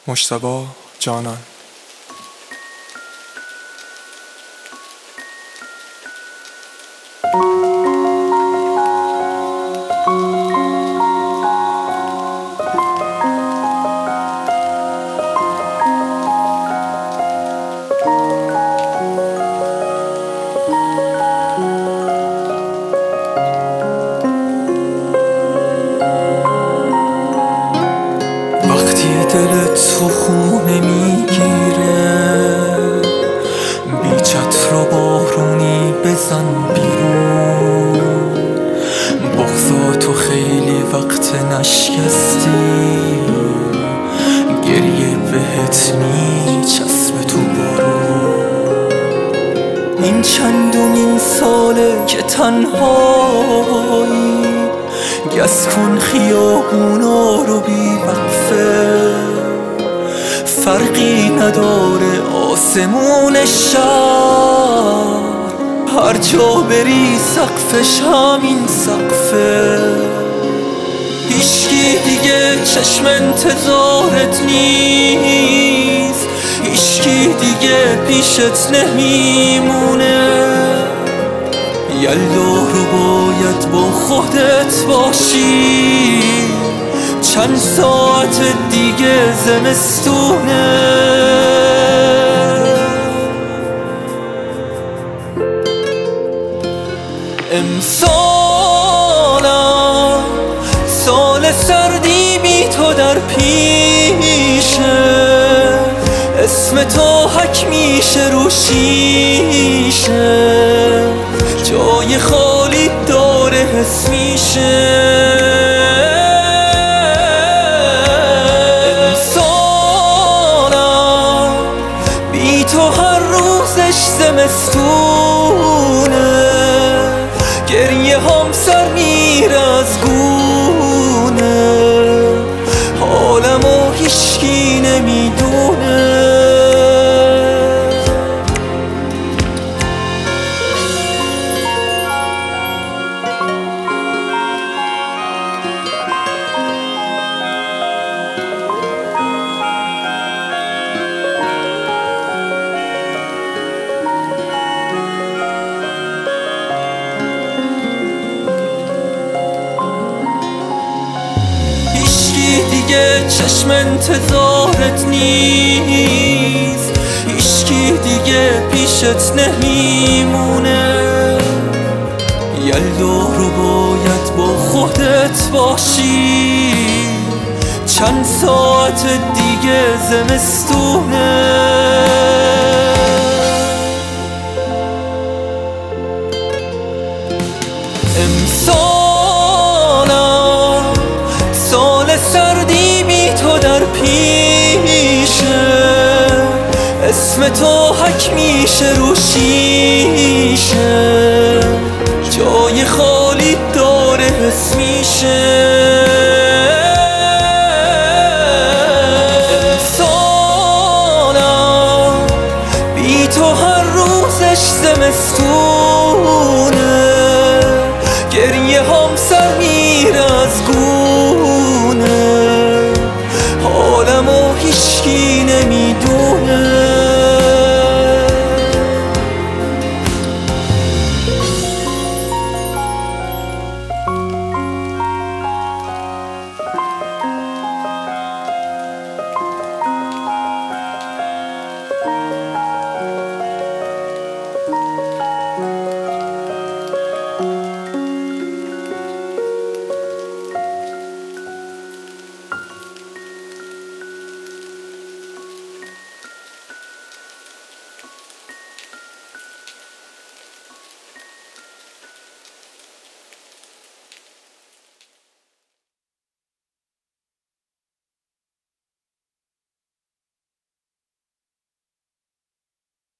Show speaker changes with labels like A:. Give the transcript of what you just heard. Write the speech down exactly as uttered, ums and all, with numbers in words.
A: مجتبی جانان.
B: وقتی دلت تو خونه میگیره، بی چتر و بارونی بزن بیرون. بغضا تو خیلی وقت نشکستی، گریه بهت میچسبه تو بارون. این چندمین ساله که تنهایی، گس کن خیابونا رو بی وقفه. فرقی نداره آسمون شهر، هر جا بری سقفش همین سقفه. هیچکی دیگه چشم انتظارت نیست، هیچکی دیگه پیشت نمیمونه. یلا رو باید با خودت باشی، چند ساعت دیگه زمستونه. امسالم سال سردی بی تو در پیشه، اسم تو حک میشه رو شیشه. جای خالی داره حس میشه. امسالم بی تو هر روزش زمستونه، گریه هم سر میره از گونه. حالمو هیچکی نمیدونه. دیگه چشم انتظارت نیست، هیچکی دیگه پیشت نمیمونه. یلا رو باید با خودت باشی، چند ساعت دیگه زمستونه. امسالم سال سردی بی تو در پیشه، اسم تو حک میشه رو شیشه. جای خالی داره حس میشه.